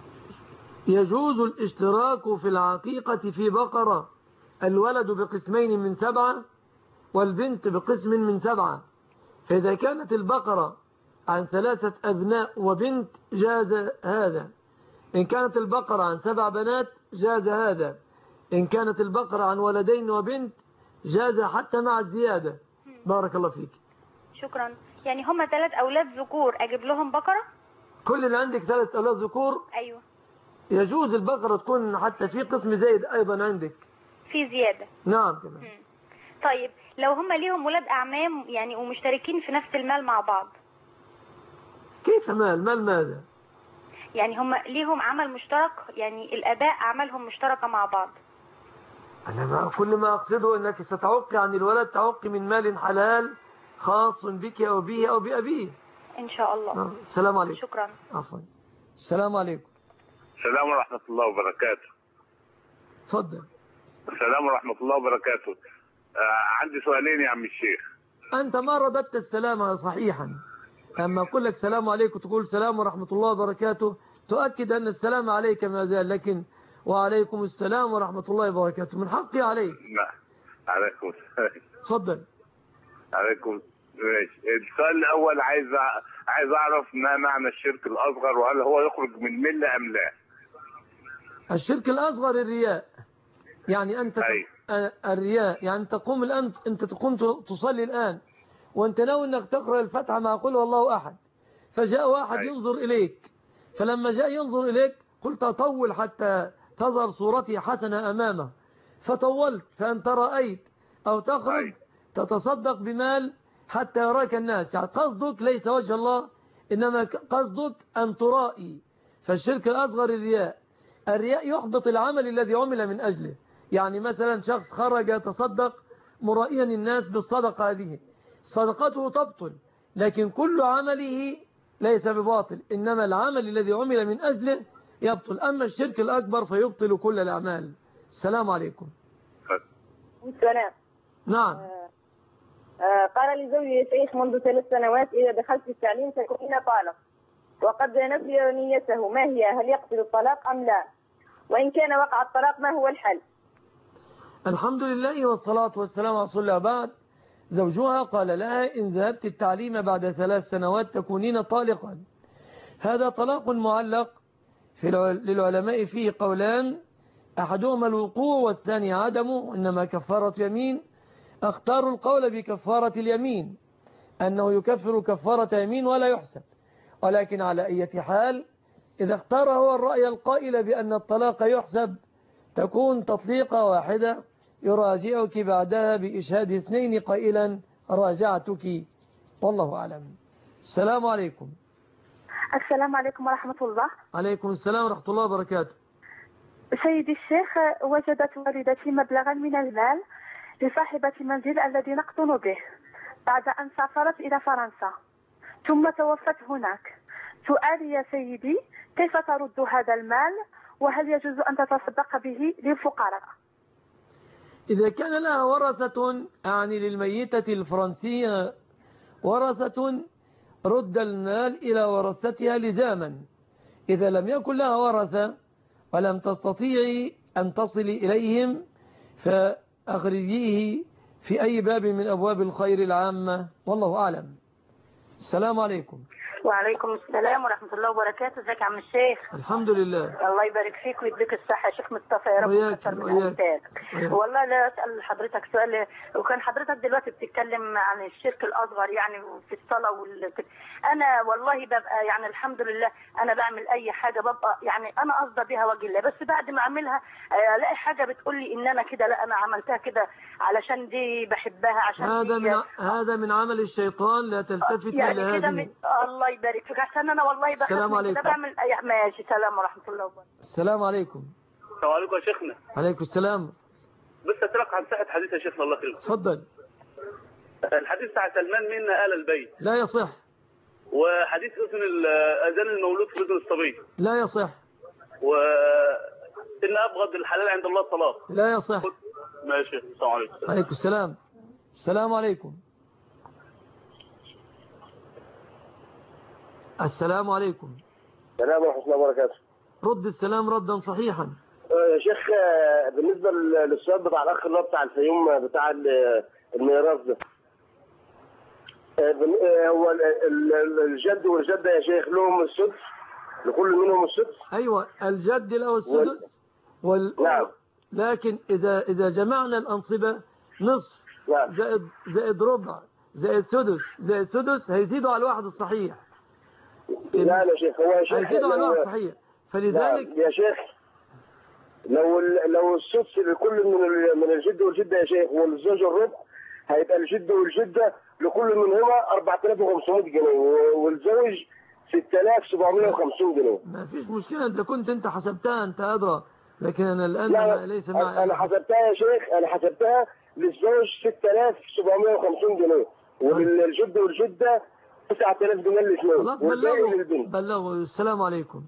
يجوز الاشتراك في العقيقة في بقرة، الولد بقسمين من 7 والبنت بقسم من 7. فإذا كانت البقرة عن 3 أبناء وبنت جاز هذا، إن كانت البقرة عن 7 بنات جاز هذا، إن كانت البقرة عن ولدين وبنت جاز حتى مع الزيادة. بارك الله فيك. شكرا. يعني هم 3 أولاد ذكور أجيب لهم بقرة؟ كل اللي عندك 3 أولاد ذكور؟ أيوة. يجوز البقرة تكون حتى في قسم زايد أيضا عندك، في زيادة. نعم كمان. طيب لو هم ليهم ولاد أعمام يعني ومشتركين في نفس المال مع بعض؟ كيف مال ماذا؟ يعني هم ليهم عمل مشترك، يعني الآباء أعمالهم مشتركة مع بعض. أنا كل ما أقصده أنك ستعقي عن الولد تعقي من مال حلال خاص بك أو به أو بأبيه إن شاء الله. السلام عليكم. شكرا. عفوا. السلام عليكم. السلام ورحمة الله وبركاته. تفضل. السلام ورحمة الله وبركاته. عندي سؤالين يا عم الشيخ. أنت ما رددت السلام صحيحا، أما أقول لك السلام عليكم تقول السلام ورحمة الله وبركاته، تؤكد أن السلام عليك ما زال، لكن وعليكم السلام ورحمة الله وبركاته من حقي عليك. لا عليكم السلام. تفضل. عليكم. ماشي. السؤال الأول عايز أعرف ما معنى الشرك الأصغر، وهل هو يخرج من ملة أم لا؟ الشرك الأصغر الرياء، يعني أنت الرياء يعني تقوم الآن، أنت تقوم تصلي الآن وأنت ناوي أنك تقرأ الفتحة مع قل والله أحد، فجاء واحد ينظر إليك، فلما جاء ينظر إليك قلت طول حتى تظهر صورتي حسنة أمامه، فطولت، فأنت رأيت أو تخرج تتصدق بمال حتى يراك الناس، يعني قصدك ليس وجه الله، إنما قصدك أن ترائي. فالشرك الأصغر الرياء. الرياء يحبط العمل الذي عمل من أجله، يعني مثلا شخص خرج يتصدق مرائيا الناس بالصدقة هذه، صدقته تبطل، لكن كل عمله ليس بباطل، إنما العمل الذي عمل من أجله يبطل. أما الشرك الأكبر فيبطل كل الأعمال. السلام عليكم. السلام. نعم. قال لي زوجي يا شيخ منذ 3 سنوات إذا دخلت في التعليم تكون طالق، وقد نسي نيته، ما هي؟ هل يقتل الطلاق أم لا؟ وإن كان وقع الطلاق ما هو الحل؟ الحمد لله والصلاة والسلام على رسول الله. بعد زوجها قال لها إن ذهبت التعليم بعد 3 سنوات تكونين طالقا. هذا طلاق معلق للعلماء فيه قولان، أحدهما الوقوع والثاني عدمه، إنما كفارة يمين. اختاروا القول بكفارة اليمين، أنه يكفر كفارة يمين ولا يحسب، ولكن على أي حال إذا اختار هو الرأي القائل بأن الطلاق يحسب تكون تطليقة واحدة، يراجعك بعدها بإشهاد 2 قائلا راجعتك، والله أعلم. السلام عليكم. السلام عليكم ورحمة الله. عليكم السلام ورحمة الله وبركاته. سيدي الشيخ، وجدت والدتي مبلغا من المال لصاحبة المنزل الذي نقطن به بعد أن سافرت إلى فرنسا ثم توفت هناك. سؤالي يا سيدي، كيف ترد هذا المال، وهل يجوز أن تتصدق به للفقراء؟ إذا كان لها ورثة، يعني للميتة الفرنسية ورثة، رد المال إلى ورثتها لزاما. إذا لم يكن لها ورثة ولم تستطيعي أن تصلي إليهم فأخرجيه في أي باب من أبواب الخير العامة، والله أعلم. السلام عليكم. وعليكم السلام ورحمة الله وبركاته. ازيك يا عم الشيخ؟ الحمد لله. الله يبارك فيك ويديك الصحة يا شيخ مصطفى يا رب ويكثر من أمثالك. والله لا أسأل حضرتك سؤال، وكان حضرتك دلوقتي بتتكلم عن الشرك الأصغر يعني في الصلاة أنا والله ببقى يعني الحمد لله أنا بعمل أي حاجة ببقى يعني أنا قصدي بها وجه الله، بس بعد ما أعملها ألاقي حاجة بتقول لي إن أنا كده، لا أنا عملتها كده علشان دي بحبها، عشان هذا من عمل الشيطان، لا تلتفت يعني إلى هذه. الله يبارك فيك، عشان انا والله بخاف من كده بعمل ماشي. سلام ورحمه الله وبركاته. السلام عليكم. السلام عليكم يا شيخنا. عليكم السلام. بس اسالك عن صحه حديث يا شيخنا الله يخليك. اتفضل. الحديث بتاع سلمان منا آل البيت لا يصح. وحديث اذان المولود في اذن الصبي لا يصح. وان ابغض الحلال عند الله الطلاق لا يصح. ماشي. السلام عليكم. عليكم السلام. السلام عليكم. السلام عليكم. السلام ورحمة الله وبركاته. رد السلام ردا صحيحا. يا شيخ بالنسبة للسؤال بتاع الأخ اللي هو بتاع الفيوم بتاع الميراث ده، هو الجد والجدة يا شيخ لهم السدس، لكل منهم السدس. أيوة الجد له السدس نعم. لكن إذا جمعنا الأنصبة نصف نعم. زائد ربع زائد سدس هيزيدوا على الواحد الصحيح. لا يا شيخ، هو يا شيخ هيزيدوا على الواحد الصحيح، فلذلك يا شيخ لو السدس لكل من الجد والجدة يا شيخ والزوج الربع، هيبقى الجد والجدة لكل منهما 4500 جنيه والزوج 6750 جنيه. ما فيش مشكلة، إذا كنت أنت حسبتها أنت أدرى، لكن أنا الآن ليس معي. أنا حسبتها يا شيخ، أنا حسبتها للزوج 6750 جنيه وللجد والجدة 9000 جنيه الاثنين. خلاص بلغوا. السلام عليكم.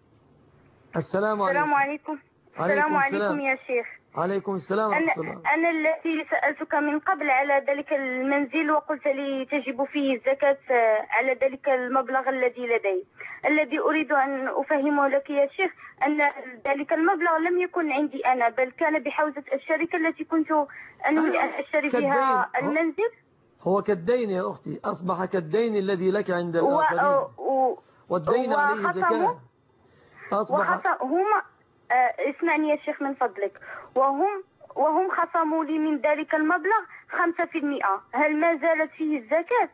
السلام عليكم. السلام عليكم يا شيخ. عليكم السلام ورحمة الله. أنا التي سألتك من قبل على ذلك المنزل وقلت لي تجب فيه الزكاة على ذلك المبلغ الذي لدي. الذي أريد أن أفهمه لك يا شيخ أن ذلك المبلغ لم يكن عندي أنا، بل كان بحوزة الشركة التي كنت أنوي أن أشتري فيها المنزل. هو كالدين يا أختي، أصبح كالدين الذي لك عند الآخرين والدين عليه زكاة. هم اسمعني يا شيخ من فضلك، وهم خصموا لي من ذلك المبلغ 5%، هل ما زالت فيه الزكاة؟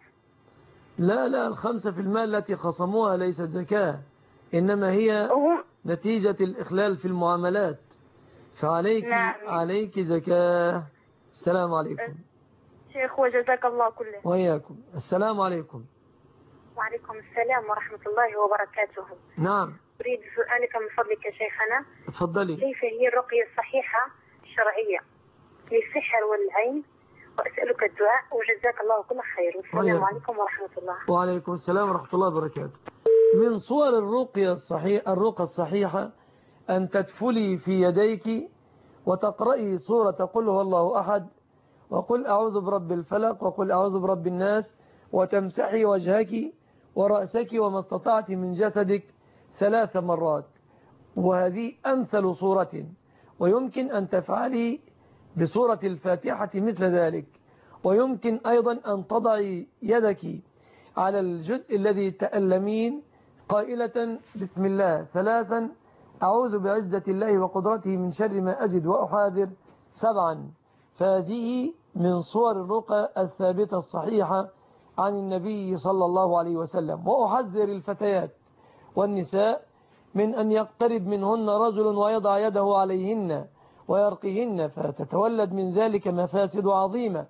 لا 5% التي خصموها ليست زكاة، إنما هي نتيجة الإخلال في المعاملات، فعليك عليك زكاة. السلام عليكم شيخ وجزاك الله كله. وإياكم. السلام عليكم. وعليكم السلام ورحمة الله وبركاته. نعم. أريد سؤالك من فضلك يا شيخنا. تفضلي. كيف هي الرقية الصحيحة الشرعية للسحر والعين؟ وأسألك الدعاء وجزاك الله كل خير، والسلام عليكم ورحمة الله. وعليكم السلام ورحمة الله وبركاته. من صور الرقية الصحيحة أن تدفلي في يديك وتقرأي سورة قل هو الله أحد وقل أعوذ برب الفلق وقل أعوذ برب الناس، وتمسحي وجهك ورأسك وما استطعت من جسدك 3 مرات، وهذه أمثل صورة. ويمكن أن تفعلي بسورة الفاتحة مثل ذلك، ويمكن أيضا أن تضعي يدك على الجزء الذي تألمين قائلة بسم الله 3، أعوذ بعزة الله وقدرته من شر ما أجد وأحاذر 7. فهذه من صور الرقى الثابتة الصحيحة عن النبي صلى الله عليه وسلم. وأحذر الفتيات والنساء من أن يقترب منهن رجل ويضع يده عليهن ويرقيهن، فتتولد من ذلك مفاسد عظيمة.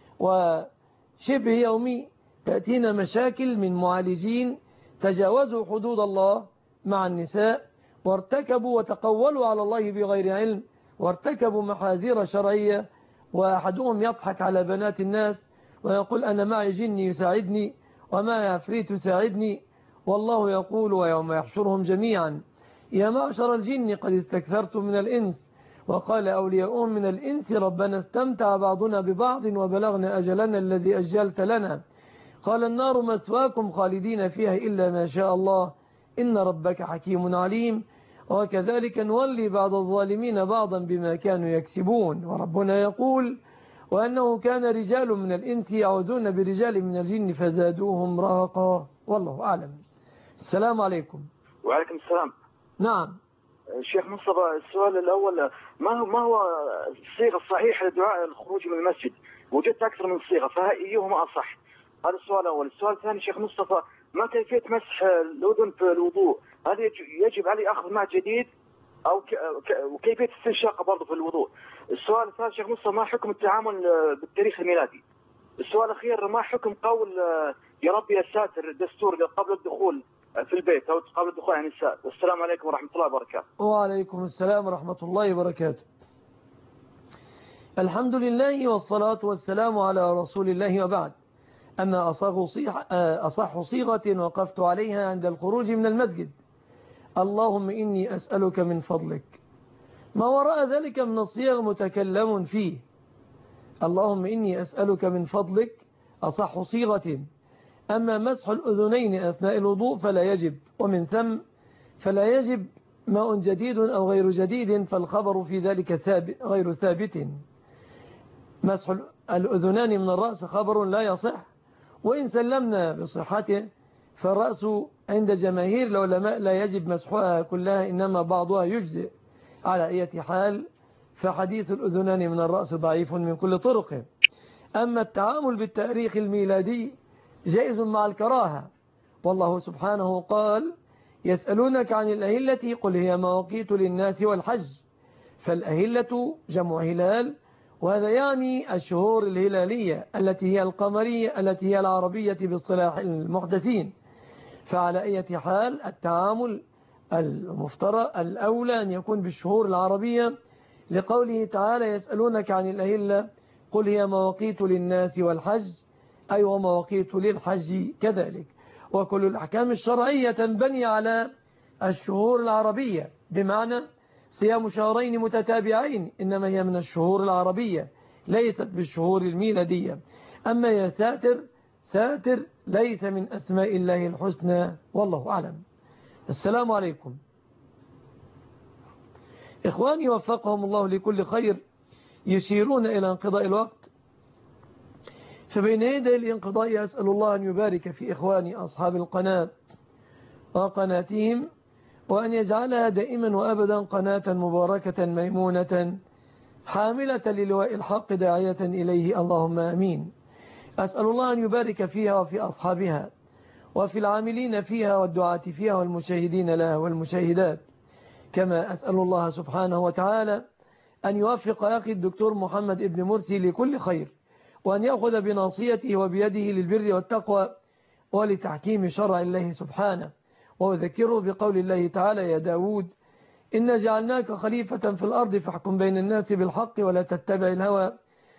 وشبه يومي تأتينا مشاكل من معالجين تجاوزوا حدود الله مع النساء وارتكبوا وتقولوا على الله بغير علم وارتكبوا محاذير شرعية، وأحدهم يضحك على بنات الناس ويقول أنا معي جني يساعدني ومعي عفريت يساعدني، والله يقول ويوم يحشرهم جميعا يا معشر الجن قد استكثرتم من الإنس، وقال أولياؤهم من الإنس ربنا استمتع بعضنا ببعض وبلغنا أجلنا الذي أجلت لنا، قال النار مثواكم خالدين فيها إلا ما شاء الله إن ربك حكيم عليم، وكذلك نولي بعض الظالمين بعضا بما كانوا يكسبون. وربنا يقول وأنه كان رجال من الإنس يعوذون برجال من الجن فزادوهم رهقا. والله أعلم. السلام عليكم. وعليكم السلام. نعم الشيخ مصطفى، السؤال الأول ما هو الصيغة الصحيحة لدعاء الخروج من المسجد؟ وجدت أكثر من صيغة، فأيهما أصح؟ هذا السؤال الأول. السؤال الثاني شيخ مصطفى، ما كيفية مسح الأذن في الوضوء؟ هل يجب علي أخذ ماء جديد أو وكيفية الاستنشاق برضه في الوضوء؟ السؤال الثالث شيخ مصطفى، ما حكم التعامل بالتاريخ الميلادي؟ السؤال الأخير، ما حكم قول يا ربي يا ساتر دستور قبل الدخول في البيت أو قبل الدخول عن النساء؟ والسلام عليكم ورحمة الله وبركاته. وعليكم السلام ورحمة الله وبركاته. الحمد لله والصلاة والسلام على رسول الله وبعد. أما أصح صيغة وقفت عليها عند الخروج من المسجد: اللهم إني أسألك من فضلك. ما وراء ذلك من الصيغ متكلم فيه. اللهم إني أسألك من فضلك أصح صيغة. أما مسح الأذنين أثناء الوضوء فلا يجب، ومن ثم فلا يجب ماء جديد أو غير جديد، فالخبر في ذلك غير ثابت. مسح الأذنان من الرأس خبر لا يصح، وإن سلمنا بصحته فالرأس عند جماهير العلماء لا يجب مسحها كلها، إنما بعضها يجزئ. على أي حال فحديث الأذنان من الرأس ضعيف من كل طرق. أما التعامل بالتاريخ الميلادي جائز مع الكراهة، والله سبحانه قال: يسألونك عن الأهلة قل هي مواقيت للناس والحج. فالأهلة جمع هلال، وهذا يعني الشهور الهلالية التي هي القمرية التي هي العربية باصطلاح المحدثين. فعلى أي حال التعامل المفترض الأولى أن يكون بالشهور العربية، لقوله تعالى: يسألونك عن الأهلة قل هي مواقيت للناس والحج، أي ومواقيت للحج كذلك. وكل الأحكام الشرعية تنبني على الشهور العربية، بمعنى صيام شهرين متتابعين إنما هي من الشهور العربية ليست بالشهور الميلادية. أما يا ساتر، ساتر ليس من أسماء الله الحسنى، والله أعلم. السلام عليكم. إخواني وفقهم الله لكل خير يشيرون إلى انقضاء الوقت، فبين يدي الانقضاء أسأل الله أن يبارك في إخواني أصحاب القناة وقناتهم، وأن يجعلها دائما وأبدا قناة مباركة ميمونة حاملة للواء الحق داعية إليه، اللهم آمين. أسأل الله أن يبارك فيها وفي أصحابها وفي العاملين فيها والدعاة فيها والمشاهدين لها والمشاهدات. كما أسأل الله سبحانه وتعالى أن يوفق أخي الدكتور محمد ابن مرسي لكل خير، وأن يأخذ بناصيته وبيده للبر والتقوى ولتحكيم شرع الله سبحانه. وأذكره بقول الله تعالى: يا داود إن جعلناك خليفة في الأرض فاحكم بين الناس بالحق ولا تتبع الهوى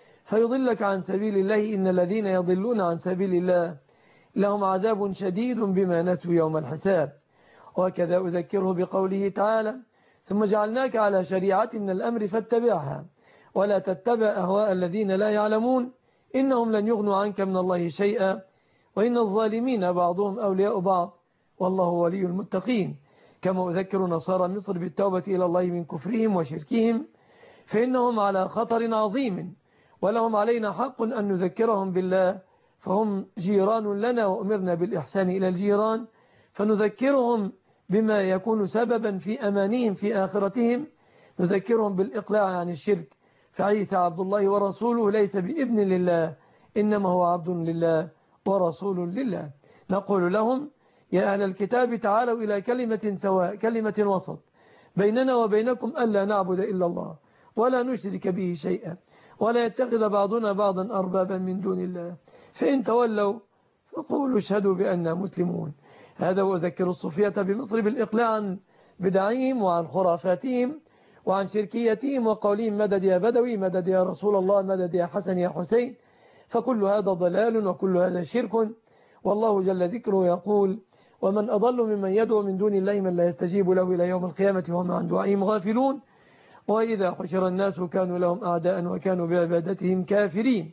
فيضلك عن سبيل الله، إن الذين يضلون عن سبيل الله لهم عذاب شديد بما نسوا يوم الحساب. وكذا أذكره بقوله تعالى: ثم جعلناك على شريعة من الأمر فاتبعها ولا تتبع أهواء الذين لا يعلمون إنهم لن يغنوا عنك من الله شيئا وإن الظالمين بعضهم أولياء بعض والله ولي المتقين. كما أذكر نصارى مصر بالتوبة إلى الله من كفرهم وشركهم، فإنهم على خطر عظيم، ولهم علينا حق أن نذكرهم بالله، فهم جيران لنا وأمرنا بالإحسان إلى الجيران، فنذكرهم بما يكون سببا في أمانهم في آخرتهم، نذكرهم بالإقلاع عن الشرك. فعيسى عبد الله ورسوله ليس بابن لله، إنما هو عبد لله ورسول لله. نقول لهم: يا أهل الكتاب تعالوا إلى كلمة سواء، كلمة وسط بيننا وبينكم ألا نعبد إلا الله ولا نشرك به شيئا ولا يتخذ بعضنا بعضا أربابا من دون الله، فإن تولوا فقولوا اشهدوا بأننا مسلمون. هذا وأذكر الصوفية بمصر بالإقلاع عن بدعهم وعن خرافاتهم وعن شركيتهم وقولهم: مدد يا بدوي، مدد يا رسول الله، مدد يا حسن يا حسين. فكل هذا ضلال وكل هذا شرك. والله جل ذكره يقول: ومن أضل ممن يدعو من دون الله من لا يستجيب له إلى يوم القيامة وهم عن دعائهم غافلون، وإذا حشر الناس كانوا لهم أعداء وكانوا بعبادتهم كافرين.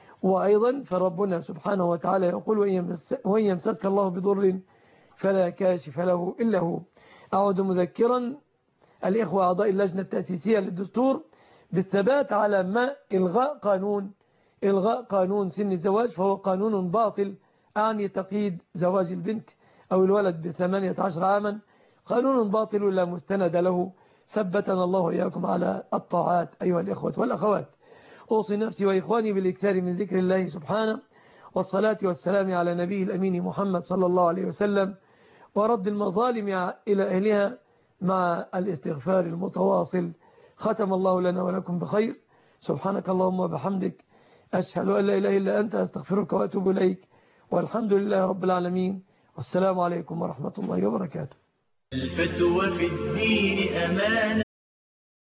وأيضا فربنا سبحانه وتعالى يقول: وإن يمسسك الله بضر فلا كاشف له إلا هو. أعود مذكرا الإخوة أعضاء اللجنة التأسيسية للدستور بالثبات على ما إلغاء قانون سن الزواج، فهو قانون باطل أعني تقييد زواج البنت أو الولد ب18 عاما قانون باطل لا مستند له. ثبتنا الله وإياكم على الطاعات أيها الإخوة والأخوات. أوصي نفسي وإخواني بالإكثار من ذكر الله سبحانه والصلاة والسلام على نبي الأمين محمد صلى الله عليه وسلم، ورد المظالم إلى أهلها مع الاستغفار المتواصل. ختم الله لنا ولكم بخير. سبحانك اللهم وبحمدك، أشهد أن لا إله إلا أنت، أستغفرك وأتوب إليك، والحمد لله رب العالمين، والسلام عليكم ورحمة الله وبركاته. الفتوى في الدين أمانة.